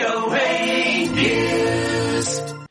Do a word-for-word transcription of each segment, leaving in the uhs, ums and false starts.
โอ เอ News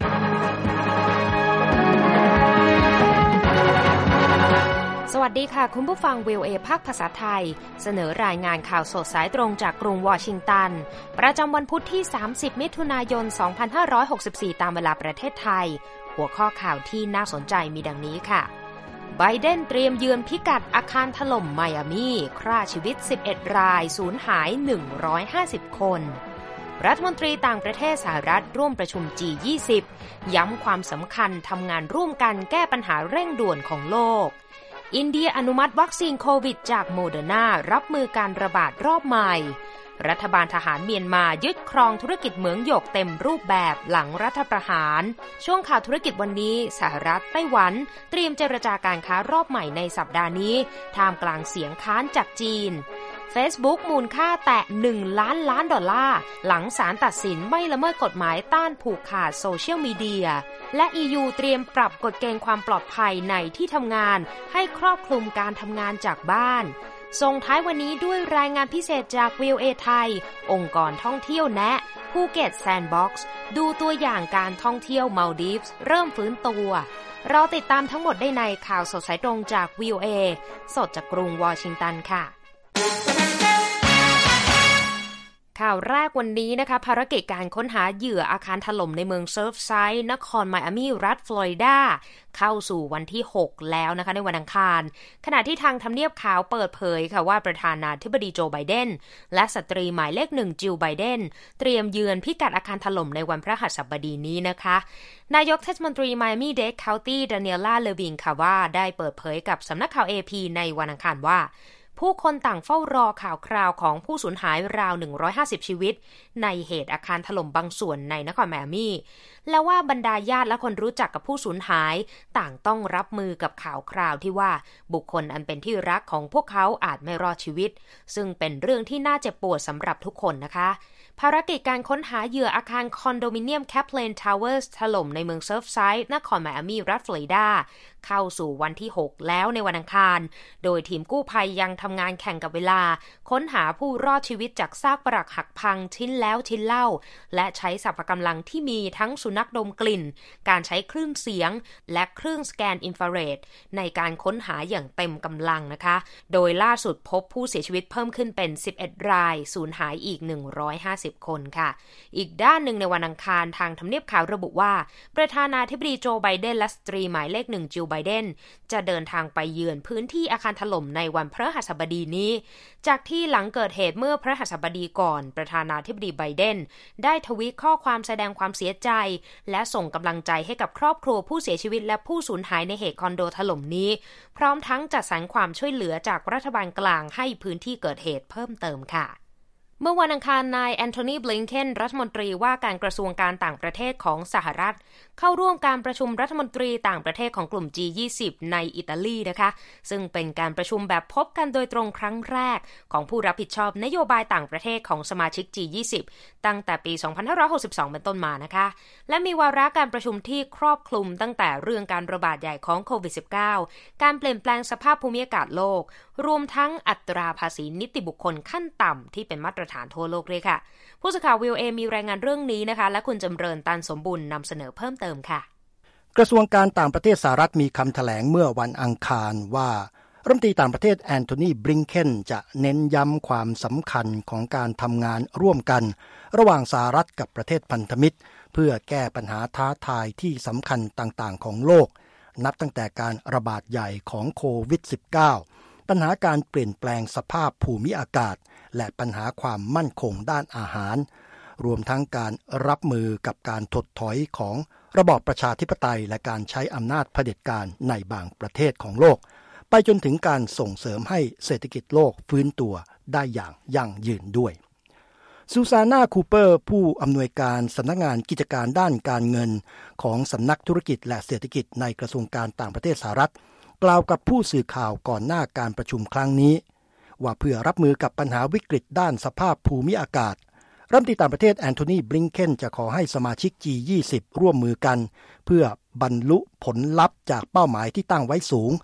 สวัสดีค่ะคุณผู้ฟัง วี โอ เอ ภาคภาษาไทยเสนอรายงานข่าวสดสายตรงจากกรุงวอชิงตันประจำวันพุธที่สามสิบมิถุนายนสองพันห้าร้อยหกสิบสี่ตามเวลาประเทศไทยหัวข้อข่าวที่น่าสนใจมีดังนี้ค่ะไบเดนเตรียมเยือนพิกัดอาคารถล่มไมอามีฆ่าชีวิตสิบเอ็ดรายสูญหายหนึ่งร้อยห้าสิบคนรัฐมนตรีต่างประเทศสหรัฐร่วมประชุม จี ยี่สิบ ย้ำความสำคัญทำงานร่วมกันแก้ปัญหาเร่งด่วนของโลกอินเดียอนุมัติวัคซีนโควิดจากโมเดอร์นารับมือการระบาดรอบใหม่รัฐบาลทหารเมียนมายึดครองธุรกิจเหมืองหยกเต็มรูปแบบหลังรัฐประหารช่วงข่าวธุรกิจวันนี้สหรัฐไต้หวันเตรียมเจรจาการค้ารอบใหม่ในสัปดาห์นี้ท่ามกลางเสียงค้านจากจีนFacebook มูลค่าแตะหนึ่งล้านล้านดอลลาร์หลังศาลตัดสินไม่ละเมิดกฎหมายต้านผูกขาดโซเชียลมีเดียและ อี ยู เตรียมปรับกฎเกณฑ์ความปลอดภัยในที่ทำงานให้ครอบคลุมการทำงานจากบ้านส่งท้ายวันนี้ด้วยรายงานพิเศษจาก วี โอ เอ ไทยองค์กรท่องเที่ยวแนะภูเก็ตแซนด์บ็อกซ์ดูตัวอย่างการท่องเที่ยวมัลดีฟส์เริ่มฟื้นตัวเราติดตามทั้งหมดได้ในข่าวสดสายตรงจาก วี โอ เอ สดจากกรุงวอชิงตันค่ะข่าวแรกวันนี้นะคะภารกิจการค้นหาเหยื่ออาคารถล่มในเมืองเซิร์ฟไซด์นครไมอามีรัฐฟลอริดาเข้าสู่วันที่หกแล้วนะคะในวันอังคารขณะที่ทางทำเนียบขาวเปิดเผยค่ะว่าประธานาธิบดีโจไบเดนและสตรีหมายเลขหนึ่งจิลไบเดนเตรียมเยือนพิกัดอาคารถล่มในวันพฤหัสบดีนี้นะคะนายกเทศมนตรีไมอามีเดดเคานตี้ดาเนียล่าเลวินค่ะว่าได้เปิดเผยกับสำนักข่าว เอ พี ในวันอังคารว่าผู้คนต่างเฝ้ารอข่าวคราวของผู้สูญหายราวหนึ่งร้อยห้าสิบชีวิตในเหตุอาคารถล่มบางส่วนในนครไมอามีและว่าบรรดาญาติและคนรู้จักกับผู้สูญหายต่างต้องรับมือกับข่าวคราวที่ว่าบุคคลอันเป็นที่รักของพวกเขาอาจไม่รอดชีวิตซึ่งเป็นเรื่องที่น่าเจ็บปวดสำหรับทุกคนนะคะภารกิจการค้นหาเหยื่ออาคารคอนโดมิเนียมแคปเลนทาวเวอร์สถล่มในเมืองเซิร์ฟไซด์นครไมอามีรัฐฟลอริดาเข้าสู่วันที่หกแล้วในวันอังคารโดยทีมกู้ภัยยังทำงานแข่งกับเวลาค้นหาผู้รอดชีวิตจากซากปรักหักพังชิ้นแล้วชิ้นเล่าและใช้สรรพกำลังที่มีทั้งสุนัขดมกลิ่นการใช้คลื่นเสียงและเครื่องสแกนอินฟราเรดในการค้นหาอย่างเต็มกำลังนะคะโดยล่าสุดพบผู้เสียชีวิตเพิ่มขึ้นเป็นสิบเอ็ดรายสูญหายอีกหนึ่งร้อยห้าสิบคนค่ะอีกด้านหนึ่งในวันอังคารทางทำเนียบขาวระบุว่าประธานาธิบดีโจไบเดนและสตรีหมายเลขหนึ่งจิลไบเดนจะเดินทางไปเยือนพื้นที่อาคารถล่มในวันพฤหัสบดีนี้จากที่หลังเกิดเหตุเมื่อพฤหัสบดีก่อนประธานาธิบดีไบเดนได้ทวีตข้อความแสดงความเสียใจและส่งกำลังใจให้กับครอบครัวผู้เสียชีวิตและผู้สูญหายในเหตุคอนโดถล่มนี้พร้อมทั้งจัดสรรความช่วยเหลือจากรัฐบาลกลางให้พื้นที่เกิดเหตุเพิ่มเติมค่ะเมื่อวันอังคารนายแอนโทนีบลิงเคนรัฐมนตรีว่าการกระทรวงการต่างประเทศของสหรัฐเข้าร่วมการประชุมรัฐมนตรีต่างประเทศของกลุ่ม จี ยี่สิบ ในอิตาลีนะคะซึ่งเป็นการประชุมแบบพบกันโดยตรงครั้งแรกของผู้รับผิดชอบนโยบายต่างประเทศของสมาชิก จี ยี่สิบ ตั้งแต่ปี สองพันห้าร้อยหกสิบสอง เป็นต้นมานะคะและมีวาระการประชุมที่ครอบคลุมตั้งแต่เรื่องการระบาดใหญ่ของโควิด สิบเก้า การเปลี่ยนแปลงสภาพภูมิอากาศโลกรวมทั้งอัตราภาษีนิติบุคคลขั้นต่ำที่เป็นมาตรฐานทั่วโลกเลยค่ะผู้สื่อข่าว วี โอ เอ มีรายงานเรื่องนี้นะคะและคุณจำเริญตันสมบุญนำเสนอเพิ่มเติมค่ะกระทรวงการต่างประเทศสหรัฐมีคำแถลงเมื่อวันอังคารว่ารัฐมนตรีต่างประเทศแอนโทนีบลิงเคนจะเน้นย้ำความสำคัญของการทำงานร่วมกันระหว่างสหรัฐกับประเทศพันธมิตรเพื่อแก้ปัญหาท้าทายที่สำคัญต่างๆของโลกนับตั้งแต่การระบาดใหญ่ของโควิด สิบเก้า ปัญหาการเปลี่ยนแปลงสภาพภูมิอากาศและปัญหาความมั่นคงด้านอาหารรวมทั้งการรับมือกับการถดถอยของระบอบประชาธิปไตยและการใช้อำนาจเผด็จการในบางประเทศของโลกไปจนถึงการส่งเสริมให้เศรษฐกิจโลกฟื้นตัวได้อย่างยั่งยืนด้วยซูซาน่าคูเปอร์ผู้อำนวยการสำนักงานกิจการด้านการเงินของสำนักธุรกิจและเศรษฐกิจในกระทรวงการต่างประเทศสหรัฐกล่าวกับผู้สื่อข่าวก่อนหน้าการประชุมครั้งนี้ว่าเพื่อรับมือกับปัญหาวิกฤตด้านสภาพภูมิอากาศรัฐมนตรีต่างประเทศแอนโทนีบลิงเคนจะขอให้สมาชิก จี ยี่สิบ ร่วมมือกันเพื่อบรรลุผลลัพธ์จากเป้าหมายที่ตั้งไว้สูง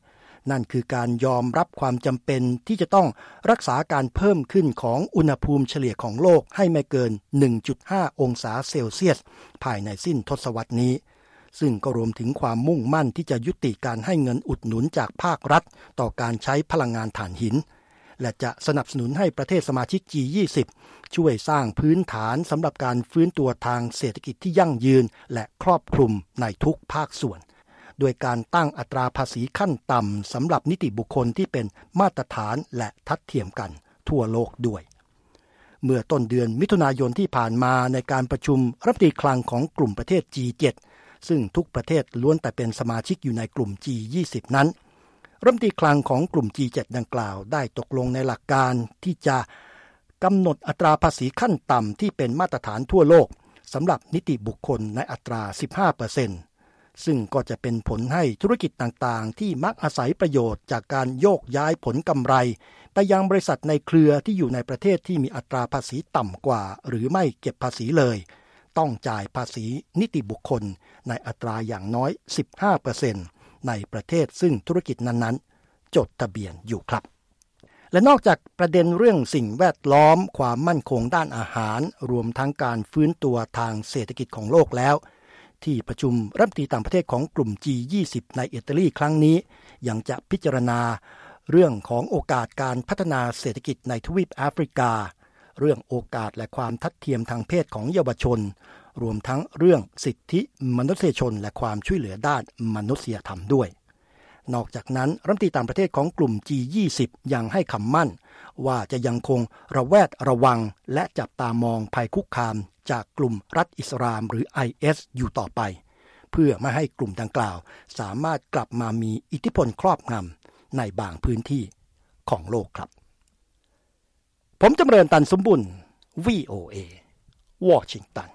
นั่นคือการยอมรับความจำเป็นที่จะต้องรักษาการเพิ่มขึ้นของอุณหภูมิเฉลี่ยของโลกให้ไม่เกิน หนึ่งจุดห้า องศาเซลเซียสภายในสิ้นทศวรรษนี้ซึ่งก็รวมถึงความมุ่งมั่นที่จะยุติการให้เงินอุดหนุนจากภาครัฐต่อการใช้พลังงานถ่านหินและจะสนับสนุนให้ประเทศสมาชิก จี ยี่สิบ ช่วยสร้างพื้นฐานสำหรับการฟื้นตัวทางเศรษฐกิจที่ยั่งยืนและครอบคลุมในทุกภาคส่วนโดยการตั้งอัตราภาษีขั้นต่ำสำหรับนิติบุคคลที่เป็นมาตรฐานและทัดเทียมกันทั่วโลกด้วยเมื่อต้นเดือนมิถุนายนที่ผ่านมาในการประชุมรัฐมนตรีคลังของกลุ่มประเทศ จี เจ็ด ซึ่งทุกประเทศล้วนแต่เป็นสมาชิกอยู่ในกลุ่ม จี ยี่สิบ นั้นรัฐมนตรีคลังของกลุ่ม จี เจ็ด ดังกล่าวได้ตกลงในหลักการที่จะกำหนดอัตราภาษีขั้นต่ำที่เป็นมาตรฐานทั่วโลกสำหรับนิติบุคคลในอัตรา สิบห้าเปอร์เซ็นต์ ซึ่งก็จะเป็นผลให้ธุรกิจต่างๆที่มักอาศัยประโยชน์จากการโยกย้ายผลกำไรไปยังบริษัทในเครือที่อยู่ในประเทศที่มีอัตราภาษีต่ำกว่าหรือไม่เก็บภาษีเลยต้องจ่ายภาษีนิติบุคคลในอัตราอย่างน้อย สิบห้าเปอร์เซ็นต์ ในประเทศซึ่งธุรกิจนั้นๆจดทะเบียนอยู่ครับและนอกจากประเด็นเรื่องสิ่งแวดล้อมความมั่นคงด้านอาหารรวมทั้งการฟื้นตัวทางเศรษฐกิจของโลกแล้วที่ประชุมรัฐมนตรีต่างประเทศของกลุ่ม จี ยี่สิบ ในอิตาลีครั้งนี้ยังจะพิจารณาเรื่องของโอกาสการพัฒนาเศรษฐกิจในทวีปแอฟริกาเรื่องโอกาสและความทัดเทียมทางเพศของเยาวชนรวมทั้งเรื่องสิทธิมนุษยชนและความช่วยเหลือด้านมนุษยธรรมด้วยนอกจากนั้นรัฐมนตรีต่างประเทศของกลุ่ม จี ยี่สิบ ยังให้คำมั่นว่าจะยังคงระแวดระวังและจับตามองภัยคุกคามจากกลุ่มรัฐอิสลามหรือ ไอ เอส อยู่ต่อไปเพื่อไม่ให้กลุ่มดังกล่าวสามารถกลับมามีอิทธิพลครอบงำในบางพื้นที่ของโลกครับผมจำเริญตันสมบุญ วี โอ เอ วอชิงตัน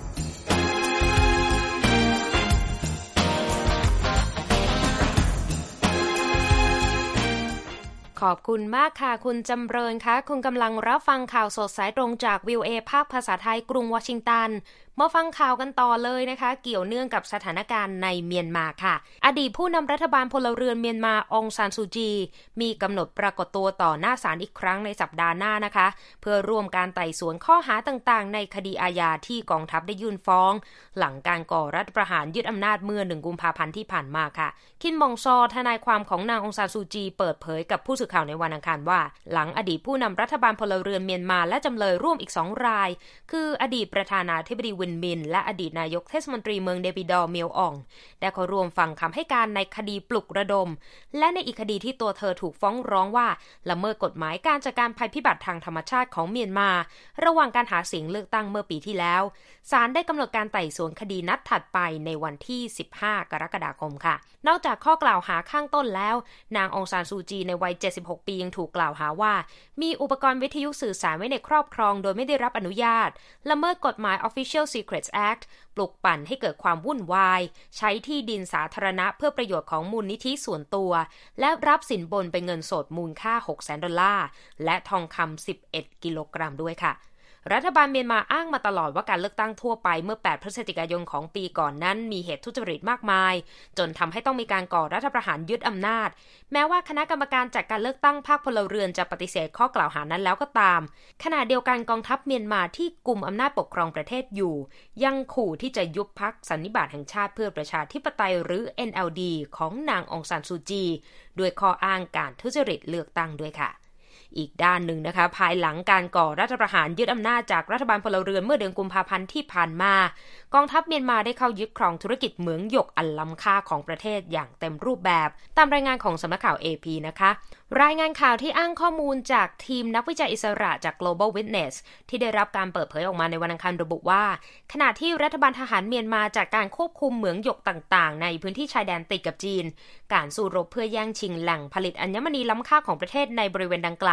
ขอบคุณมากค่ะคุณจำเริญคะคุณกำลังรับฟังข่าวสดสายตรงจาก วี โอ เอ ภาคภาษาไทยกรุงวอชิงตันมาฟังข่าวกันต่อเลยนะคะเกี่ยวเนื่องกับสถานการณ์ในเมียนมาค่ะอดีตผู้นำรัฐบาลพลเรือนเมียนมาองซานซูจีมีกำหนดปรากฏตัวต่อหน้าศาลอีกครั้งในสัปดาห์หน้านะคะเพื่อร่วมการไต่สวนข้อหาต่างๆในคดีอาญาที่กองทัพได้ยื่นฟ้องหลังการก่อรัฐประหารยึดอำนาจเมื่อหนึ่งกุมภาพันธ์ที่ผ่านมาค่ะคินบองซอทนายความของนางองซานซูจีเปิดเผยกับผู้สื่อข่าวในวันอังคารว่าหลังอดีตผู้นำรัฐบาลพลเรือนเมียนมาและจำเลยร่วมอีกสองรายคืออดีตประธานาธิบดีวินมินและอดีตนายกเทศมนตรีเมืองเดปิดอร์เมียวอ่องได้เข้าร่วมฟังคำให้การในคดีปลุกระดมและในอีกคดีที่ตัวเธอถูกฟ้องร้องว่าละเมิดกฎหมายการจัดการภัยพิบัติทางธรรมชาติของเมียนมาระหว่างการหาเสียงเลือกตั้งเมื่อปีที่แล้วศาลได้กำหนดการไต่สวนคดีนัดถัดไปในวันที่สิบห้ากรกฎาคมค่ะนอกจากข้อกล่าวหาข้างต้นแล้วนางองซานซูจีในวัยเจ็ดสิบหกปียังถูกกล่าวหาว่ามีอุปกรณ์วิทยุสื่อสารไว้ในครอบครองโดยไม่ได้รับอนุญาตละเมิดกฎหมาย Official Secrets Act ปลุกปั่นให้เกิดความวุ่นวายใช้ที่ดินสาธารณะเพื่อประโยชน์ของมูลนิธิส่วนตัวและรับสินบนเป็นเงินสดมูลค่า หกแสน ดอลลาร์และทองคำสิบเอ็ดกิโลกรัมด้วยค่ะรัฐบาลเมียนมาอ้างมาตลอดว่าการเลือกตั้งทั่วไปเมื่อแปดพฤศจิกายนของปีก่อนนั้นมีเหตุทุจริตมากมายจนทำให้ต้องมีการก่อรัฐประหารยึดอำนาจแม้ว่าคณะกรรมการจัดการเลือกตั้งภาคพลเรือนจะปฏิเสธข้อกล่าวหานั้นแล้วก็ตามขณะเดียวกันกองทัพเมียนมาที่กุมอำนาจปกครองประเทศอยู่ยังขู่ที่จะยุบพรรคสันนิบาตแห่งชาติเพื่อประชาธิปไตยหรือ เอ็น แอล ดี ของนางองซานซูจีด้วยข้ออ้างการทุจริตเลือกตั้งด้วยค่ะอีกด้านหนึ่งนะคะภายหลังการก่อรัฐประหารยึดอำนาจจากรัฐบาลพลเรือนเมื่อเดือนกุมภาพันธ์ที่ผ่านมากองทัพเมียนมาได้เข้ายึดครองธุรกิจเหมืองหยกอันล้ำค่าของประเทศอย่างเต็มรูปแบบตามรายงานของสำนักข่าว เอ พี นะคะรายงานข่าวที่อ้างข้อมูลจากทีมนักวิจัยอิสระจาก Global Witness ที่ได้รับการเปิดเผยออกมาในวันอังคารระบุว่าขณะที่รัฐบาลทหารเมียนมาจากการควบคุมเหมืองหยกต่างๆในพื้นที่ชายแดนติดกับจีนการสู้รบเพื่อแย่งชิงแหล่งผลิตอัญมณีล้ำค่าของประเทศในบริเวณดังกล่าว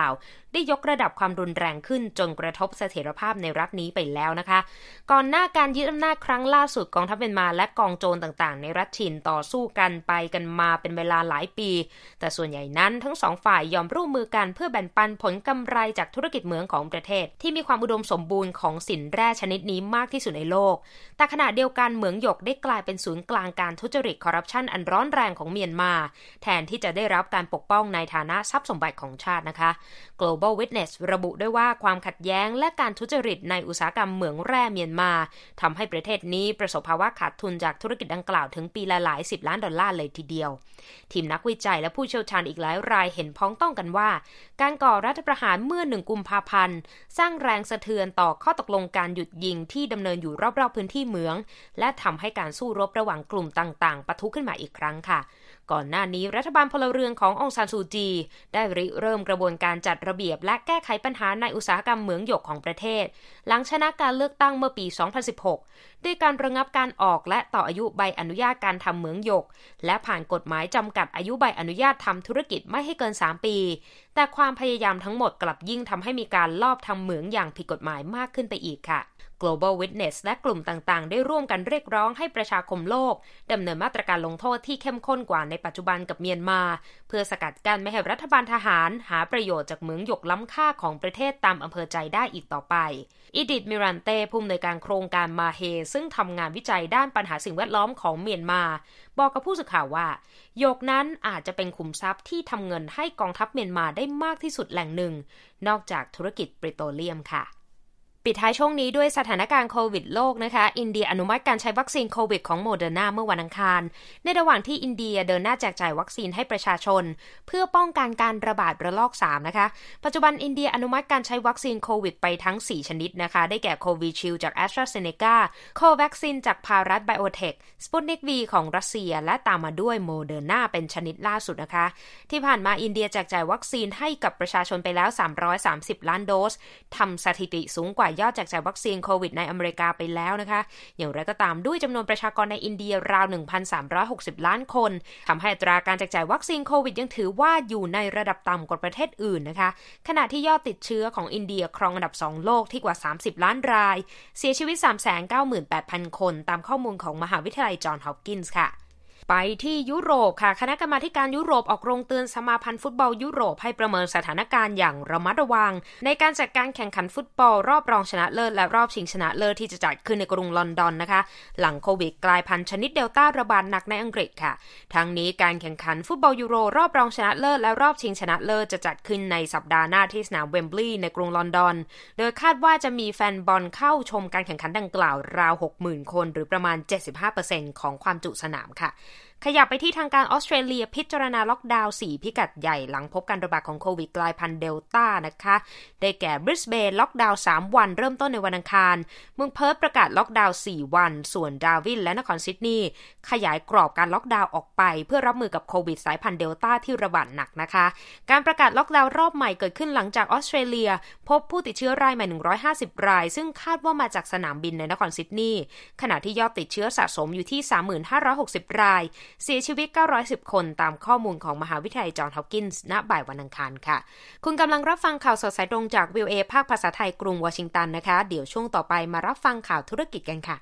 ได้ยกระดับความรุนแรงขึ้นจนกระทบเสถียรภาพในรัฐนี้ไปแล้วนะคะก่อนหน้าการยึดอำนาจครั้งล่าสุดกองทัพเมียนมาและกองโจรต่างๆในรัฐฉินต่อสู้กันไปกันมาเป็นเวลาหลายปีแต่ส่วนใหญ่นั้นทั้งสองฝ่ายยอมร่วมมือกันเพื่อแบ่งปันผลกำไรจากธุรกิจเหมืองของประเทศที่มีความอุดมสมบูรณ์ของสินแร่ชนิดนี้มากที่สุดในโลกแต่ขณะเดียวกันเหมืองหยกได้กลายเป็นศูนย์กลางการทุจริตคอร์รัปชันอันร้อนแรงของเมียนมาแทนที่จะได้รับการปกป้องในฐานะทรัพย์สมบัติของชาตินะคะ Global Witness ระบุด้วยว่าความขัดแย้งและการทุจริตในอุตสาหกรรมเหมืองแร่เมียนมาทำให้ประเทศนี้ประสบภาวะขาดทุนจากธุรกิจดังกล่าวถึงปีละหลายสิบล้านดอลลาร์เลยทีเดียวทีมนักวิจัยและผู้เชี่ยวชาญอีกหลายรายเห็นพ้องต้องกันว่าการก่อรัฐประหารเมื่อหนึ่งกุมภาพันธ์สร้างแรงสะเทือนต่อข้อตกลงการหยุดยิงที่ดำเนินอยู่รอบๆพื้นที่เหมืองและทำให้การสู้รบระหว่างกลุ่มต่างๆปะทุขึ้นมาอีกครั้งค่ะก่อนหน้านี้รัฐบาลพลเรือนขององซานซูจีได้ริเริ่มกระบวนการจัดระเบียบและแก้ไขปัญหาในอุตสาหกรรมเหมืองหยกของประเทศหลังชนะการเลือกตั้งเมื่อปี สองพันสิบหก ด้วยการระงับการออกและต่ออายุใบอนุญาตการทำเหมืองหยกและผ่านกฎหมายจำกัดอายุใบอนุญาตทำธุรกิจไม่ให้เกินสามปีแต่ความพยายามทั้งหมดกลับยิ่งทำให้มีการลอบทำเหมืองอย่างผิดกฎหมายมากขึ้นไปอีกค่ะ Global Witness และกลุ่มต่างๆได้ร่วมกันเรียกร้องให้ประชาคมโลกดำเนินมาตรการลงโทษที่เข้มข้นกว่าในปัจจุบันกับเมียนมาเพื่อสกัดกั้นไม่ให้รัฐบาลทหารหาประโยชน์จากเหมืองหยกล้ำค่าของประเทศตามอำเภอใจได้อีกต่อไปอีดิธ มิรันเต้ผู้อำนวยการโครงการมาเฮซึ่งทำงานวิจัยด้านปัญหาสิ่งแวดล้อมของเมียนมาบอกกับผู้สื่อข่าวว่าหยกนั้นอาจจะเป็นขุมทรัพย์ที่ทำเงินให้กองทัพเมียนมาได้มากที่สุดแหล่งหนึ่งนอกจากธุรกิจปิโตรเลียมค่ะปิดท้ายช่วงนี้ด้วยสถานการณ์โควิดโลกนะคะอินเดียอนุมัติการใช้วัคซีนโควิดของโมเดอร์นาเมื่อวันอังคารในระหว่างที่อินเดียเดินหน้าแจกจ่ายวัคซีนให้ประชาชนเพื่อป้องกันการระบาดระลอกสามนะคะปัจจุบันอินเดียอนุมัติการใช้วัคซีนโควิดไปทั้งสี่ชนิดนะคะได้แก่โควิชิลจากแอสตราเซเนกาโควัคซีนจากพารัฐไบโอเทคสปุตนิก วี ของรัสเซียและตามมาด้วยโมเดอร์นาเป็นชนิดล่าสุดนะคะที่ผ่านมาอินเดียแจกจ่ายวัคซีนให้กับประชาชนไปแล้วสามร้อยสามสิบล้านโดสทำสถิติสูงกว่ายอดแจกจ่ายวัคซีนโควิดในอเมริกาไปแล้วนะคะอย่างไรก็ตามด้วยจำนวนประชากรในอินเดียราว หนึ่งพันสามร้อยหกสิบ ล้านคนทำให้อัตราการแจกจ่ายวัคซีนโควิดยังถือว่าอยู่ในระดับต่ำกว่าประเทศอื่นนะคะขณะที่ยอดติดเชื้อของอินเดียครองอันดับสองโลกที่กว่าสามสิบล้านรายเสียชีวิต สามแสนเก้าหมื่นแปดพัน คนตามข้อมูลของมหาวิทยาลัยจอห์นฮอปกินส์ค่ะไปที่ยุโรปค่ะคณะกรรมาการยุโรปออกโรงเตือนสมาพันธ์ฟุตบอลยุโรปให้ประเมินสถานการณ์อย่างระมัดระวังในการจัดการแข่งขันฟุตบอลรอบรองชนะเลิศและรอบชิงชนะเลิศที่จะจัดขึ้นในกรุงลอนดอนนะคะหลังโควิดกลายพันธุ์ชนิดเดลต้าระบาดหนักในอังกฤษค่ะทั้งนี้การแข่งขันฟุตบอลยูโรรอบรองชนะเลิศและรอบชิงชนะเลิศจะจัดขึ้นในสัปดาห์หน้าที่สนามเวมบลีย์ในกรุงลอนดอนโดยคาดว่าจะมีแฟนบอลเข้าชมการแข่งขันดังกล่าวราว หกหมื่น คนหรือประมาณ เจ็ดสิบห้าเปอร์เซ็นต์ ของความจุสนามค่ะขยับไปที่ทางการออสเตรเลียพิจารณาล็อกดาวน์สี่พิกัดใหญ่หลังพบการระบาดของโควิดกลายพันธุ์เดลต้านะคะได้แก่บริสเบนล็อกดาวน์สามวันเริ่มต้นในวันอังคารเมืองเพิร์ธประกาศล็อกดาวน์สี่วันส่วนดาร์วินและนครซิดนีย์ขยายกรอบการล็อกดาวน์ออกไปเพื่อรับมือกับโควิดสายพันธุ์เดลต้าที่ระบาดหนักนะคะการประกาศล็อกดาวน์รอบใหม่เกิดขึ้นหลังจากออสเตรเลียพบผู้ติดเชื้อรายใหม่หนึ่งร้อยห้าสิบรายซึ่งคาดว่ามาจากสนามบินในนครซิดนีย์ขณะที่ยอดติดเชื้อสะสมอยู่ที่ สามหมื่นห้าร้อยหกสิบ รายเสียชีวิตเก้าร้อยสิบคนตามข้อมูลของมหาวิทยาลัยจอห์นฮอปกินส์ณบ่ายวันอังคารค่ะคุณกำลังรับฟังข่าวสดสายตรงจาก วี โอ เอ ภาคภาษาไทยกรุงวอชิงตันนะคะเดี๋ยวช่วงต่อไปมารับฟังข่าวธุรกิจกันค่ะ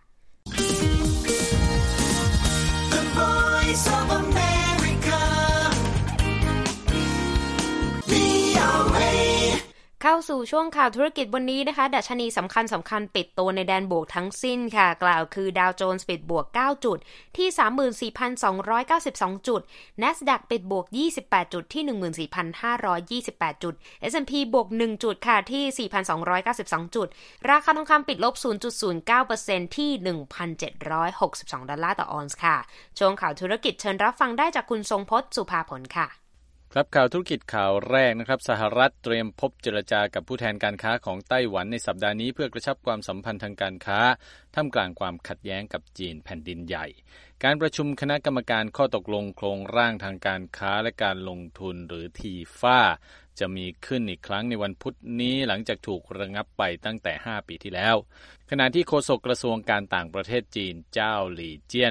The Voice of America วี โอ เอเข้าสู่ช่วงข่าวธุรกิจวันนี้นะคะดัชนีสำคัญสำคัญปิดตัวในแดนบวกทั้งสิ้นค่ะกล่าวคือดาวโจนส์ปิดบวกเก้าจุดที่ สามหมื่นสี่พันสองร้อยเก้าสิบสอง จุด NASDAQ ปิดบวกยี่สิบแปดจุดที่ หนึ่งหมื่นสี่พันห้าร้อยยี่สิบแปด จุด เอส แอนด์ พี บวกหนึ่งจุดค่ะที่ สี่พันสองร้อยเก้าสิบสอง จุดราคาทองคำปิดลบ ศูนย์จุดศูนย์เก้าเปอร์เซ็นต์ ที่ หนึ่งพันเจ็ดร้อยหกสิบสองดอลลาร์ต่อออนซ์ค่ะช่วงข่าวธุรกิจเชิญรับฟังได้จากคุณทรงพจน์สุภาผลค่ะครับข่าวธุรกิจข่าวแรกนะครับสหรัฐเตรียมพบเจรจากับผู้แทนการค้าของไต้หวันในสัปดาห์นี้เพื่อกระชับความสัมพันธ์ทางการค้าท่ามกลางความขัดแย้งกับจีนแผ่นดินใหญ่การประชุมคณะกรรมการข้อตกลงโครงร่างทางการค้าและการลงทุนหรือ ที เอ เอ เอ จะมีขึ้นอีกครั้งในวันพุธนี้หลังจากถูกระงับไปตั้งแต่ห้าปีที่แล้วขณะที่โฆษกกระทรวงการต่างประเทศจีนเจ้าหลี่เจี้ยนแถ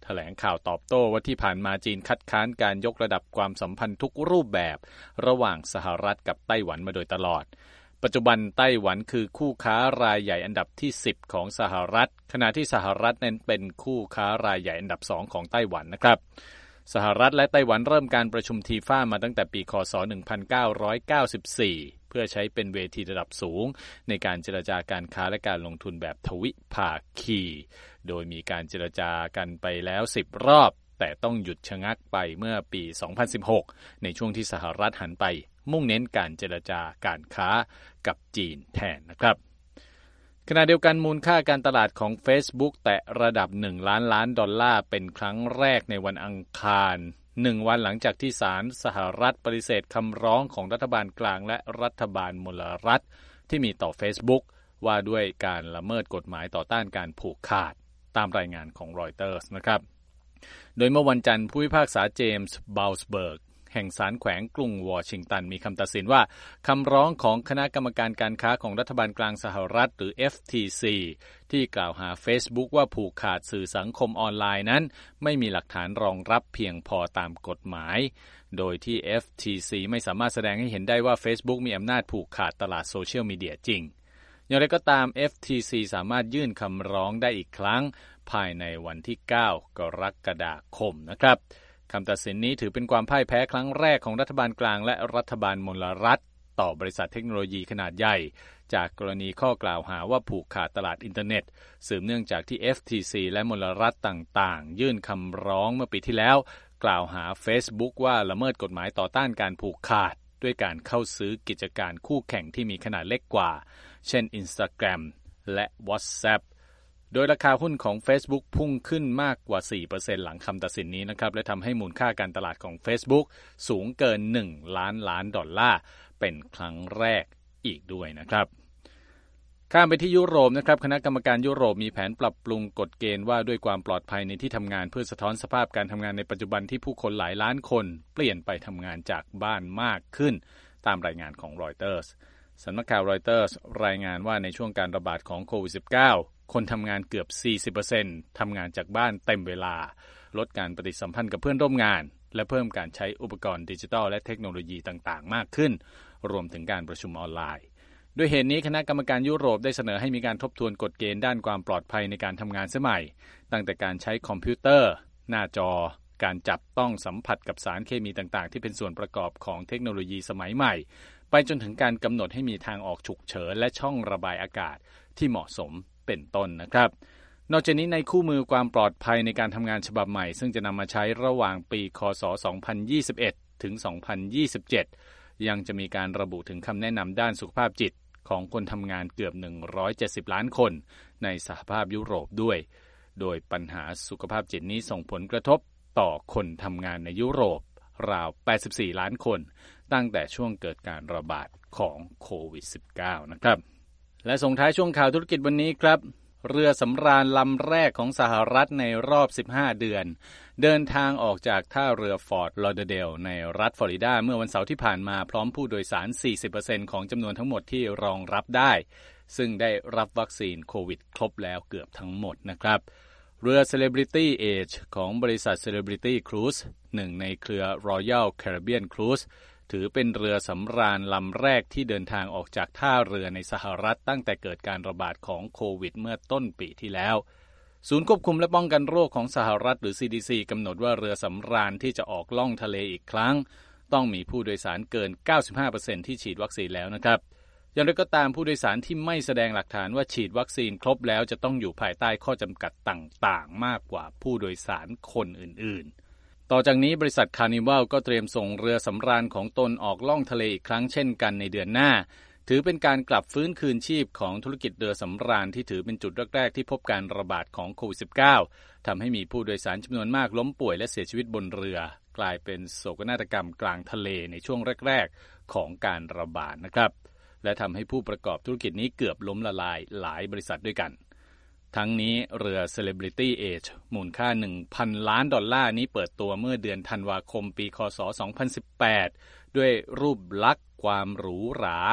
แถลงข่าวตอบโต้ว่าที่ผ่านมาจีนคัดค้านการยกระดับความสัมพันธ์ทุกรูปแบบระหว่างสหรัฐกับไต้หวันมาโดยตลอดปัจจุบันไต้หวันคือคู่ค้ารายใหญ่อันดับที่สิบของสหรัฐขณะที่สหรัฐนั้นเป็นคู่ค้ารายใหญ่อันดับสองของไต้หวันนะครับสหรัฐและไต้หวันเริ่มการประชุมทีฟ่ามาตั้งแต่ปีค.ศ. หนึ่งพันเก้าร้อยเก้าสิบสี่เพื่อใช้เป็นเวทีระดับสูงในการเจรจาการค้าและการลงทุนแบบทวิภาคีโดยมีการเจรจากันไปแล้วสิบรอบแต่ต้องหยุดชะงักไปเมื่อปีสองพันสิบหกในช่วงที่สหรัฐหันไปมุ่งเน้นการเจรจาการค้ากับจีนแทนนะครับขณะเดียวกันมูลค่าการตลาดของ Facebook แตะระดับหนึ่งล้านล้านดอลลาร์เป็นครั้งแรกในวันอังคารหนึ่งวันหลังจากที่ศาลสหรัฐปฏิเสธคำร้องของรัฐบาลกลางและรัฐบาลมลรัฐที่มีต่อ Facebook ว่าด้วยการละเมิดกฎหมายต่อต้านการผูกขาดตามรายงานของรอยเตอร์สนะครับโดยเมื่อวันจันทร์ผู้พิพากษาเจมส์บาวส์เบิร์กแห่งศาลแขวงกรุงวอชิงตันมีคำตัดสินว่าคำร้องของคณะกรรมการการค้าของรัฐบาลกลางสหรัฐหรือ เอฟ ที ซี ที่กล่าวหา Facebook ว่าผูกขาดสื่อสังคมออนไลน์นั้นไม่มีหลักฐานรองรับเพียงพอตามกฎหมายโดยที่ เอฟ ที ซี ไม่สามารถแสดงให้เห็นได้ว่า Facebook มีอำนาจผูกขาดตลาดโซเชียลมีเดียจริงอย่างไรก็ตาม เอฟ ที ซี สามารถยื่นคำร้องได้อีกครั้งภายในวันที่เก้ากรกฎาคมนะครับคำตัดสินนี้ถือเป็นความพ่ายแพ้ครั้งแรกของรัฐบาลกลางและรัฐบาลมลรัฐต่อบริษัทเทคโนโลยีขนาดใหญ่จากกรณีข้อกล่าวหาว่าผูกขาดตลาดอินเทอร์เน็ตสืบเนื่องจากที่ เอฟ ที ซี และมลรัฐต่างๆยื่นคำร้องเมื่อปีที่แล้วกล่าวหา Facebook ว่าละเมิดกฎหมายต่อต้านการผูกขาดด้วยการเข้าซื้อกิจการคู่แข่งที่มีขนาดเล็กกว่าเช่น Instagram และ WhatsAppโดยราคาหุ้นของ Facebook พุ่งขึ้นมากกว่า สี่เปอร์เซ็นต์ หลังคำตัดสินนี้นะครับและทำให้มูลค่าการตลาดของ Facebook สูงเกินหนึ่งล้านล้านดอลลาร์เป็นครั้งแรกอีกด้วยนะครับข้ามไปที่ยุโรปนะครับคณะกรรมการยุโรปมีแผนปรับปรุงกฎเกณฑ์ว่าด้วยความปลอดภัยในที่ทำงานเพื่อสะท้อนสภาพการทำงานในปัจจุบันที่ผู้คนหลายล้านคนเปลี่ยนไปทำงานจากบ้านมากขึ้นตามรายงานของรอยเตอร์สสำนักข่าวรอยเตอร์สรายงานว่าในช่วงการระบาดของโควิด สิบเก้า คนทำงานเกือบ สี่สิบเปอร์เซ็นต์ ทำงานจากบ้านเต็มเวลาลดการปฏิสัมพันธ์กับเพื่อนร่วมงานและเพิ่มการใช้อุปกรณ์ดิจิทัลและเทคโนโลยีต่างๆมากขึ้นรวมถึงการประชุมออนไลน์ด้วยเหตุนี้คณะกรรมการยุโรปได้เสนอให้มีการทบทวนกฎเกณฑ์ด้านความปลอดภัยในการทำงานสมัยตั้งแต่การใช้คอมพิวเตอร์หน้าจอการจับต้องสัมผัสกับสารเคมีต่างๆที่เป็นส่วนประกอบของเทคโนโลยีสมัยใหม่ไปจนถึงการกำหนดให้มีทางออกฉุกเฉินและช่องระบายอากาศที่เหมาะสมเป็นต้นนะครับนอกจากนี้ในคู่มือความปลอดภัยในการทำงานฉบับใหม่ซึ่งจะนำมาใช้ระหว่างปีค.ศ. สองพันยี่สิบเอ็ดถึงสองพันยี่สิบเจ็ดยังจะมีการระบุถึงคำแนะนำด้านสุขภาพจิตของคนทำงานเกือบหนึ่งร้อยเจ็ดสิบล้านคนในสหภาพยุโรปด้วยโดยปัญหาสุขภาพจิตนี้ส่งผลกระทบต่อคนทำงานในยุโรปราวแปดสิบสี่ล้านคนตั้งแต่ช่วงเกิดการระบาดของโควิด สิบเก้า นะครับและส่งท้ายช่วงข่าวธุรกิจวันนี้ครับเรือสำราญลำแรกของสหรัฐในรอบสิบห้าเดือนเดินทางออกจากท่าเรือฟอร์ตลอเดอเดลในรัฐฟลอริดาเมื่อวันเสาร์ที่ผ่านมาพร้อมผู้โดยสาร สี่สิบเปอร์เซ็นต์ ของจำนวนทั้งหมดที่รองรับได้ซึ่งได้รับวัคซีนโควิดครบแล้วเกือบทั้งหมดนะครับเรือ Celebrity Edge ของบริษัท Celebrity Cruise หนึ่งในเครือ Royal Caribbean Cruise ถือเป็นเรือสำราญลำแรกที่เดินทางออกจากท่าเรือในสหรัฐตั้งแต่เกิดการระบาดของโควิดเมื่อต้นปีที่แล้วศูนย์ควบคุมและป้องกันโรคของสหรัฐหรือ ซี ดี ซี กำหนดว่าเรือสำราญที่จะออกล่องทะเลอีกครั้งต้องมีผู้โดยสารเกิน เก้าสิบห้าเปอร์เซ็นต์ ที่ฉีดวัคซีนแล้วนะครับอย่างไรก็ตามผู้โดยสารที่ไม่แสดงหลักฐานว่าฉีดวัคซีนครบแล้วจะต้องอยู่ภายใต้ข้อจำกัดต่างๆมากกว่าผู้โดยสารคนอื่นๆต่อจากนี้บริษัทคาร์นิวัลก็เตรียมส่งเรือสำราญของตนออกล่องทะเลอีกครั้งเช่นกันในเดือนหน้าถือเป็นการกลับฟื้นคืนชีพของธุรกิจเรือสำราญที่ถือเป็นจุดแรกๆที่พบการระบาดของโควิด สิบเก้า ทำให้มีผู้โดยสารจำนวนมากล้มป่วยและเสียชีวิตบนเรือกลายเป็นโศกนาฏกรรมกลางทะเลในช่วงแรกๆของการระบาดนะครับและทำให้ผู้ประกอบธุรกิจนี้เกือบล้มละลายหลายบริษัทด้วยกันทั้งนี้เรือ Celebrity Edge มูลค่า หนึ่งพัน ล้านดอลลาร์นี้เปิดตัวเมื่อเดือนธันวาคมปีค.ศ. สองพันสิบแปดด้วยรูปลักษณ์ความหรูหรา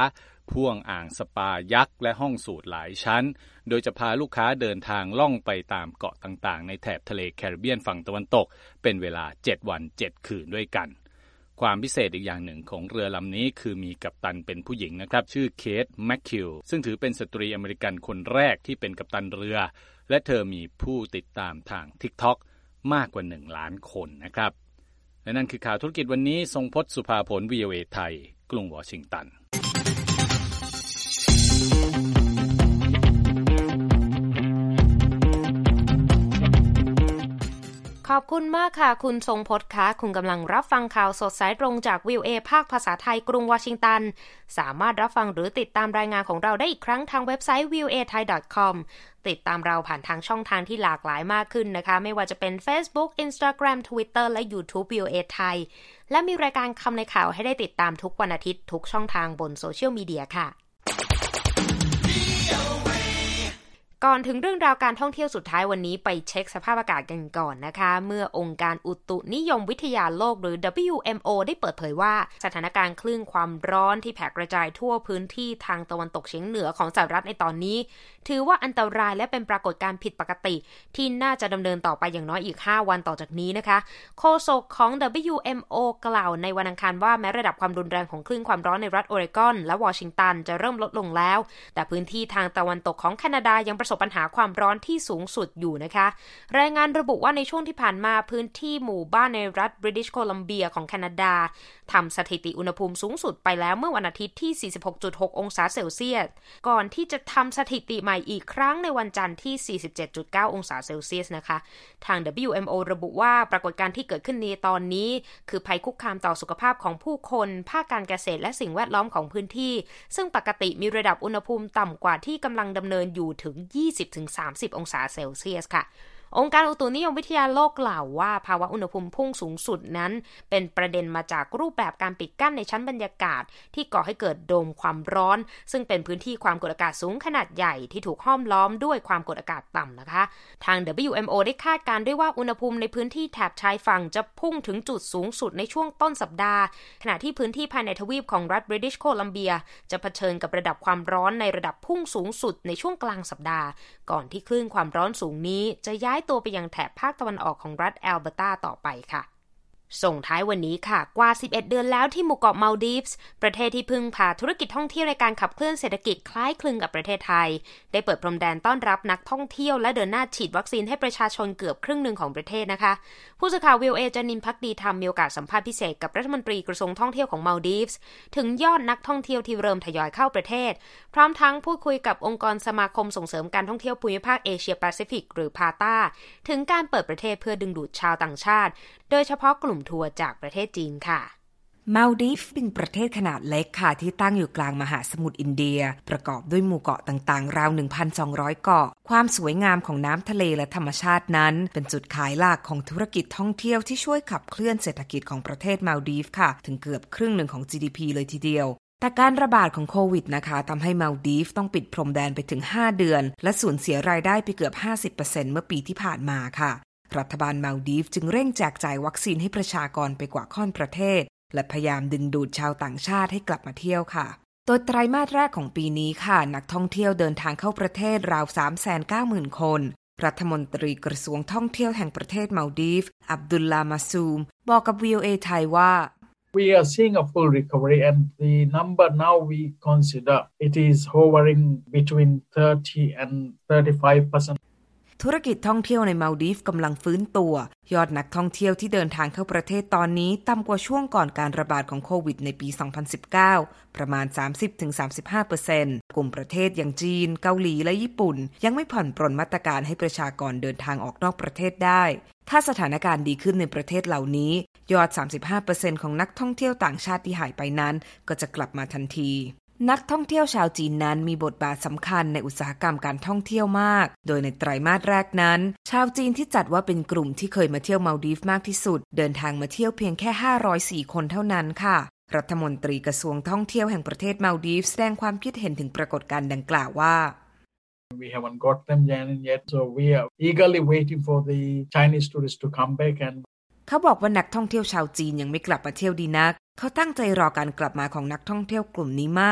พ่วงอ่างสปายักษ์และห้องสูตรหลายชั้นโดยจะพาลูกค้าเดินทางล่องไปตามเกาะต่างๆในแถบทะเลแคริบเบียนฝั่งตะวันตกเป็นเวลาเจ็ดวันเจ็ดคืนด้วยกันความพิเศษอีกอย่างหนึ่งของเรือลำนี้คือมีกัปตันเป็นผู้หญิงนะครับชื่อเคทแมคคิวซึ่งถือเป็นสตรีอเมริกันคนแรกที่เป็นกัปตันเรือและเธอมีผู้ติดตามทาง TikTok มากกว่าหนึ่งล้านคนนะครับและนั่นคือข่าวธุรกิจวันนี้ทรงพจน์สุภาผล วี โอ เอ ไทยกรุงวอชิงตันขอบคุณมากค่ะคุณทรงพจน์คะคุณกำลังรับฟังข่าวสดสายตรงจาก วี โอ เอ ภาคภาษาไทยกรุงวอชิงตันสามารถรับฟังหรือติดตามรายงานของเราได้อีกครั้งทางเว็บไซต์ วี โอ เอ ไทย ดอท คอม ติดตามเราผ่านทางช่องทางที่หลากหลายมากขึ้นนะคะไม่ว่าจะเป็น Facebook Instagram Twitter และ YouTube วี โอ เอ ไทยและมีรายการคำในข่าวให้ได้ติดตามทุกวันอาทิตย์ทุกช่องทางบนโซเชียลมีเดียค่ะก่อนถึงเรื่องราวการท่องเที่ยวสุดท้ายวันนี้ไปเช็คสภาพอากาศกันก่อนนะคะเมื่อองค์การอุตุนิยมวิทยาโลกหรือ ดับเบิลยู เอ็ม โอ ได้เปิดเผยว่าสถานการณ์คลื่นความร้อนที่แผ่กระจายทั่วพื้นที่ทางตะวันตกเฉียงเหนือของสหรัฐในตอนนี้ถือว่าอันตรายและเป็นปรากฏการณ์ผิดปกติที่น่าจะดำเนินต่อไปอย่างน้อยอีกห้าวันต่อจากนี้นะคะโฆษกของ ดับเบิลยู เอ็ม โอ กล่าวในวันอังคารว่าแม้ระดับความรุนแรงของคลื่นความร้อนในรัฐโอเรกอนและวอชิงตันจะเริ่มลดลงแล้วแต่พื้นที่ทางตะวันตกของแคนาดายังประสบปัญหาความร้อนที่สูงสุดอยู่นะคะรายงานระบุว่าในช่วงที่ผ่านมาพื้นที่หมู่บ้านในรัฐบริติชโคลัมเบียของแคนาดาทำสถิติอุณหภูมิสูงสุดไปแล้วเมื่อวันอาทิตย์ที่ สี่สิบหกจุดหก องศาเซลเซียสก่อนที่จะทำสถิติใหม่อีกครั้งในวันจันทร์ที่ สี่สิบเจ็ดจุดเก้า องศาเซลเซียสนะคะทาง ดับเบิลยู เอ็ม โอ ระบุว่าปรากฏการณ์ที่เกิดขึ้นในตอนนี้คือภัยคุกคามต่อสุขภาพของผู้คนภาคการเกษตรและสิ่งแวดล้อมของพื้นที่ซึ่งปกติมีระดับอุณหภูมิต่ำกว่าที่กำลังดำเนินอยู่ถึง ยี่สิบถึงสามสิบ องศาเซลเซียสค่ะองค์การอุตุนิยมวิทยาโลกกล่าวว่าภาวะอุณหภูมิพุ่งสูงสุดนั้นเป็นประเด็นมาจากรูปแบบการปิดกั้นในชั้นบรรยากาศที่ก่อให้เกิดโดมความร้อนซึ่งเป็นพื้นที่ความกดอากาศสูงขนาดใหญ่ที่ถูกห้อมล้อมด้วยความกดอากาศต่ำนะคะทาง ดับเบิลยู เอ็ม โอ ได้คาดการณ์ด้วยว่าอุณหภูมิในพื้นที่แถบชายฝั่งจะพุ่งถึงจุดสูงสุดในช่วงต้นสัปดาห์ขณะที่พื้นที่ภายในทวีปของรัฐบริติชโคลัมเบียจะเผชิญกับระดับความร้อนในระดับพุ่งสูงสุดในช่วงกลางสัปดาห์ก่อนที่คลื่นความร้อนสูงนี้จะย้ายตัวไปยังแถบภาคตะวันออกของรัฐแอลเบอร์ตาต่อไปค่ะส่งท้ายวันนี้ค่ะกว่าสิบเอ็ดเดือนแล้วที่หมู่เกาะมัลดีฟส์ประเทศที่พึ่งพาธุรกิจท่องเที่ยวในการขับเคลื่อนเศรษฐกิจคล้ายคลึงกับประเทศไทยได้เปิดพรมแดนต้อนรับนักท่องเที่ยวและเดินหน้าฉีดวัคซีนให้ประชาชนเกือบครึ่งหนึ่งของประเทศนะคะผู้สื่อข่าว วี โอ เอ จนินภักดีธรรมมีโอกาสสัมภาษณ์พิเศษกับรัฐมนตรีกระทรวงท่องเที่ยวของมัลดีฟส์ถึงยอดนักท่องเที่ยวที่เริ่มทยอยเข้าประเทศพร้อมทั้งพูดคุยกับองค์กรสมาคมส่งเสริมการท่องเที่ยวภูมิภาคเอเชียแปซิฟิกหรือพาต้าถึงการเปิดประเทศเพื่อดึงดูดชาวต่างชาติโดยเฉพาะกลุ่มทัวร์จากประเทศจีนค่ะมัลดีฟเป็นประเทศขนาดเล็กค่ะที่ตั้งอยู่กลางมหาสมุทรอินเดียประกอบด้วยหมู่เกาะต่างๆราว หนึ่งพันสองร้อย เกาะความสวยงามของน้ำทะเลและธรรมชาตินั้นเป็นจุดขายหลักของธุรกิจท่องเที่ยวที่ช่วยขับเคลื่อนเศรษฐกิจของประเทศมัลดีฟค่ะถึงเกือบครึ่งหนึ่งของ จี ดี พี เลยทีเดียวแต่การระบาดของโควิดนะคะทำให้มัลดีฟต้องปิดพรมแดนไปถึงห้าเดือนและสูญเสียรายได้ไปเกือบ ห้าสิบเปอร์เซ็นต์ เมื่อปีที่ผ่านมาค่ะรัฐบาลมัลดีฟจึงเร่งแจกจ่ายวัคซีนให้ประชากรไปกว่าค่อนประเทศและพยายามดึงดูดชาวต่างชาติให้กลับมาเที่ยวค่ะโดยไตรมาสแรกของปีนี้ค่ะนักท่องเที่ยวเดินทางเข้าประเทศราว สามแสนเก้าหมื่น คนรัฐมนตรีกระทรวงท่องเที่ยวแห่งประเทศมัลดีฟอับดุลลาห์มาซูมบอกกับ วี โอ เอ ไทยว่า We are seeing a full recovery and the number now we consider it is hovering between thirty and thirty-five percent ธุรกิจท่องเที่ยวในมัลดีฟกำลังฟื้นตัวยอดนักท่องเที่ยวที่เดินทางเข้าประเทศตอนนี้ต่ำกว่าช่วงก่อนการระบาดของโควิดในปี สองพันสิบเก้า ประมาณ สามสิบถึงสามสิบห้าเปอร์เซ็นต์ กลุ่มประเทศอย่างจีนเกาหลีและญี่ปุ่นยังไม่ผ่อนปรนมาตรการให้ประชากรเดินทางออกนอกประเทศได้ถ้าสถานการณ์ดีขึ้นในประเทศเหล่านี้ยอด สามสิบห้าเปอร์เซ็นต์ ของนักท่องเที่ยวต่างชาติที่หายไปนั้นก็จะกลับมาทันทีนักท่องเที่ยวชาวจีนนั้นมีบทบาทสำคัญในอุตสาหกรรมการท่องเที่ยวมากโดยในไตรมาสแรกนั้นชาวจีนที่จัดว่าเป็นกลุ่มที่เคยมาเที่ยวมัลดีฟมากที่สุดเดินทางมาเที่ยวเพียงแค่ห้าร้อยสี่คนเท่านั้นค่ะรัฐมนตรีกระทรวงท่องเที่ยวแห่งประเทศมัลดีฟแสดงความคิดเห็นถึงปรากฏการณ์ดังกล่าวว่า We haven't got them yet so we are eagerly waiting for the Chinese tourists to come back and เขาบอกว่านักท่องเที่ยวชาวจีนยังไม่กลับมาเที่ยวดีนักเขาตั้งใจรอการกลับมาของนักท่องเที่ยวกลุ่มนี้มาก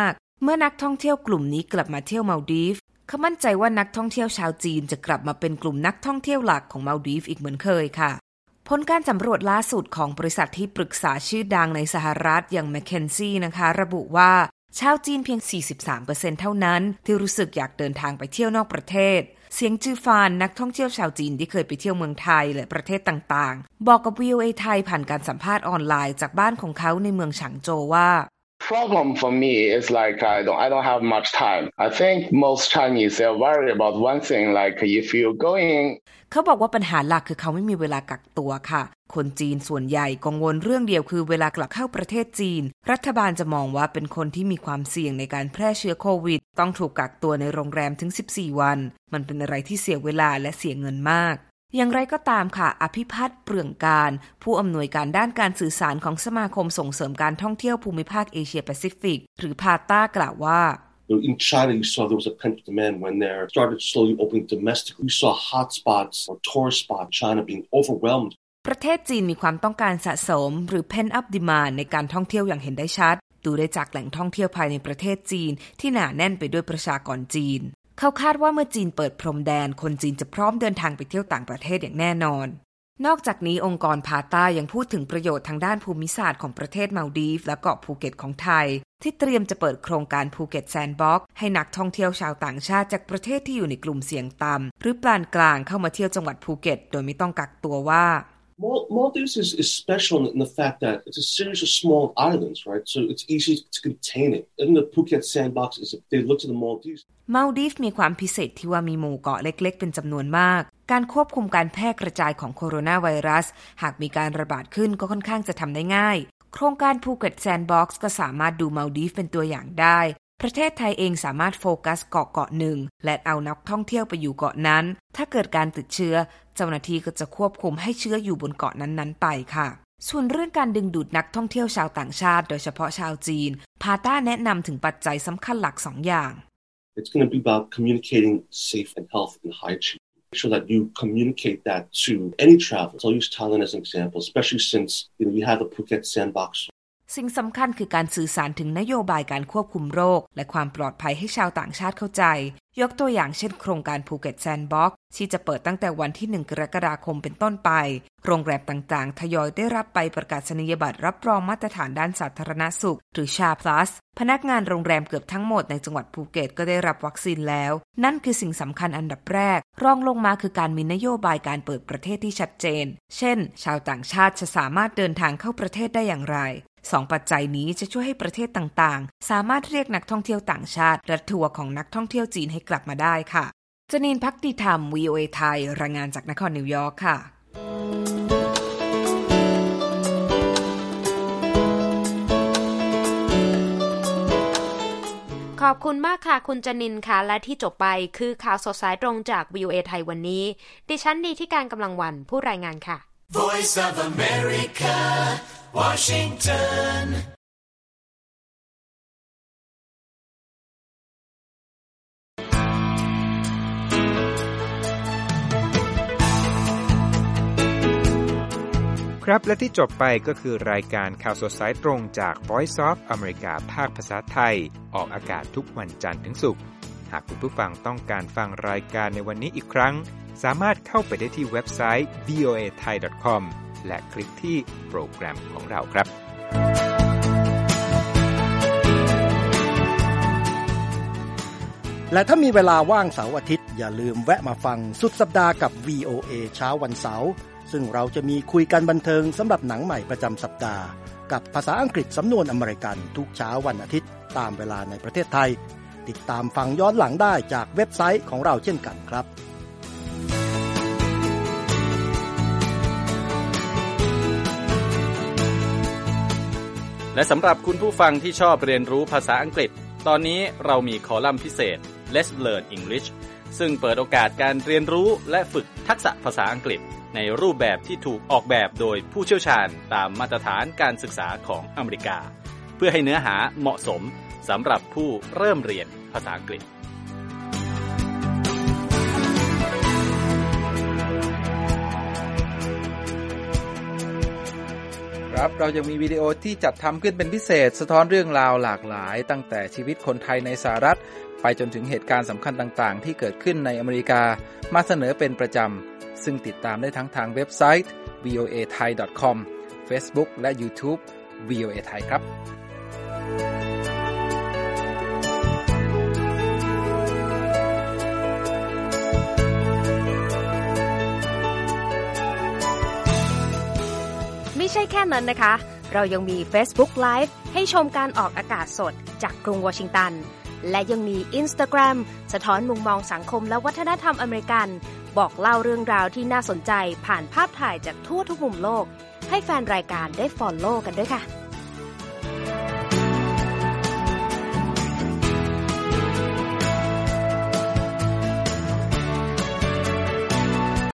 เมื่อนักท่องเที่ยวกลุ่มนี้กลับมาเที่ยวมาลดีฟเขามั่นใจว่านักท่องเที่ยวชาวจีนจะกลับมาเป็นกลุ่มนักท่องเที่ยวหลักของมาลดีฟอีกเหมือนเคยค่ะผลการสำรวจล่าสุดของบริษัทที่ปรึกษาชื่อดังในสหรัฐอย่าง McKinsey นะคะระบุว่าชาวจีนเพียง สี่สิบสามเปอร์เซ็นต์ เท่านั้นที่รู้สึกอยากเดินทางไปเที่ยวนอกประเทศเสียงจือฟานนักท่องเที่ยวชาวจีนที่เคยไปเที่ยวเมืองไทยและประเทศต่างๆบอกกับ วี โอ เอ ไทยผ่านการสัมภาษณ์ออนไลน์จากบ้านของเขาในเมืองฉางโจวว่า Problem for me is like I don't I don't have much time. I think most Chinese are worried about one thing like if you're going เขาบอกว่าปัญหาหลักคือเขาไม่มีเวลากักตัวค่ะคนจีนส่วนใหญ่กังวลเรื่องเดียวคือเวลากลับเข้าประเทศจีนรัฐบาลจะมองว่าเป็นคนที่มีความเสี่ยงในการแพร่เชื้อโควิดต้องถูกกักตัวในโรงแรมถึงสิบสี่วันมันเป็นอะไรที่เสียเวลาและเสียเงินมากอย่างไรก็ตามค่ะอภิพัฒน์เปลืองการผู้อำนวยการด้านการสื่อสารของสมาคมส่งเสริมการท่องเที่ยวภูมิภาคเอเชียแปซิฟิกหรือพาต้ากล่าวว่า In China, you saw there was a pent-up demand when they started slowly opening domestically. We saw hotspots or tourist spots, China being overwhelmed. ประเทศจีนมีความต้องการสะสมหรือ pent-up demand ในการท่องเที่ยวอย่างเห็นได้ชัดดูได้จากแหล่งท่องเที่ยวภายในประเทศจีนที่หนาแน่นไปด้วยประชากรจีนเขาคาดว่าเมื่อจีนเปิดพรมแดนคนจีนจะพร้อมเดินทางไปเที่ยวต่างประเทศอย่างแน่นอนนอกจากนี้องค์กรพาต้ายังพูดถึงประโยชน์ทางด้านภูมิศาสตร์ของประเทศมาลดีฟและเกาะภูเก็ตของไทยที่เตรียมจะเปิดโครงการภูเก็ตแซนด์บ็อกซ์ให้นักท่องเที่ยวชาวต่างชาติจากประเทศที่อยู่ในกลุ่มเสี่ยงต่ำหรือปานกลางเข้ามาเที่ยวจังหวัดภูเก็ตโดยไม่ต้องกักตัวว่า Maldives is, is special in the fact that it's a series of small islands, right? So it's easy to contain it. Even the Phuket sandbox is if they look to the Maldives. มาลดีฟมีความพิเศษที่ว่ามีหมู่เกาะเล็กๆเป็นจำนวนมากการควบคุมการแพร่กระจายของโคโรนาไวรัสหากมีการระบาดขึ้นก็ค่อนข้างจะทำได้ง่ายโครงการภูเก็ตแซนด์บ็อกซ์ก็สามารถดูมาลดีฟเป็นตัวอย่างได้ประเทศไทยเองสามารถโฟกัสเกาะเกาะหนึ่งและเอานักท่องเที่ยวไปอยู่เกาะนั้นถ้าเกิดการติดเชื้อเจ้าหน้าที่ก็จะควบคุมให้เชื้ออยู่บนเกาะนั้นๆไปค่ะส่วนเรื่องการดึงดูดนักท่องเที่ยวชาวต่างชาติโดยเฉพาะชาวจีนพาต้าแนะนำถึงปัจจัยสำคัญหลักสองอย่าง It's going to be about communicating safe and health and hygiene. Make sure that you communicate that to any traveler. So I'll use Thailand as an example, especially since you know, we have the Phuket sandbox. สิ่งสำคัญคือการสื่อสารถึงนโยบายการควบคุมโรคและความปลอดภัยให้ชาวต่างชาติเข้าใจยกตัวอย่างเช่นโครงการภูเก็ตแซนด์บ็อกซ์ที่จะเปิดตั้งแต่วันที่หนึ่งกรกฎาคมเป็นต้นไปโรงแรมต่างๆทยอยได้รับใบประกาศนียบัตรรับรองมาตรฐานด้านสาธารณสุขหรือชา plus พนักงานโรงแรมเกือบทั้งหมดในจังหวัดภูเก็ตก็ได้รับวัคซีนแล้วนั่นคือสิ่งสำคัญอันดับแรกรองลงมาคือการมีนโยบายการเปิดประเทศที่ชัดเจนเช่นชาวต่างชาติจะสามารถเดินทางเข้าประเทศได้อย่างไรสองปัจจัยนี้จะช่วยให้ประเทศต่างๆสามารถเรียกนักท่องเที่ยวต่างชาติและทัวร์ของนักท่องเที่ยวจีนให้กลับมาได้ค่ะจนีนภักดิธรรม วี โอ เอ ไทยรายงานจากนครนิวยอร์กค่ะขอบคุณมากค่ะคุณจนินค่ะและที่จบไปคือข่าวสดสายตรงจาก วี โอ เอ ไทยวันนี้ดิฉันดีที่การกำลังวันผู้รายงานค่ะ Voice of America Washington ครับและที่จบไปก็คือรายการข่าวสดสายตรงจาก Voice of America ภาคภาษาไทยออกอากาศทุกวันจันทร์ถึงศุกร์หากคุณผู้ฟังต้องการฟังรายการในวันนี้อีกครั้งสามารถเข้าไปได้ที่เว็บไซต์ วี โอ เอ ไทย ดอท คอม และคลิกที่โปรแกรมของเราครับและถ้ามีเวลาว่างเสาร์อาทิตย์อย่าลืมแวะมาฟังสุดสัปดาห์กับ วี โอ เอ เช้าวันเสาร์ซึ่งเราจะมีคุยกันบันเทิงสำหรับหนังใหม่ประจำสัปดาห์กับภาษาอังกฤษสำนวนอเมริกันทุกเช้าวันอาทิตย์ตามเวลาในประเทศไทยติดตามฟังย้อนหลังได้จากเว็บไซต์ของเราเช่นกันครับและสำหรับคุณผู้ฟังที่ชอบเรียนรู้ภาษาอังกฤษตอนนี้เรามีคอลัมน์พิเศษ Let's Learn English ซึ่งเปิดโอกาสการเรียนรู้และฝึกทักษะภาษาอังกฤษในรูปแบบที่ถูกออกแบบโดยผู้เชี่ยวชาญตามมาตรฐานการศึกษาของอเมริกาเพื่อให้เนื้อหาเหมาะสมสำหรับผู้เริ่มเรียนภาษาอังกฤษครัครับเรายังมีวิดีโอที่จัดทำขึ้นเป็นพิเศษสะท้อนเรื่องราวหลากหลายตั้งแต่ชีวิตคนไทยในสหรัฐไปจนถึงเหตุการณ์สำคัญต่างๆที่เกิดขึ้นในอเมริกามาเสนอเป็นประจำซึ่งติดตามได้ทั้งทางเว็บไซต์ วี โอ เอ ไทย ดอท คอม Facebook และ YouTube วี โอ เอ Thai ครับไม่ใช่แค่นั้นนะคะเรายังมี Facebook Live ให้ชมการออกอากาศสดจากกรุงวอชิงตันและยังมี Instagram สะท้อนมุมมองสังคมและวัฒนธรรมอเมริกันบอกเล่าเรื่องราวที่น่าสนใจผ่านภาพถ่ายจากทั่วทุกมุมโลกให้แฟนรายการได้ follow กันด้วยค่ะ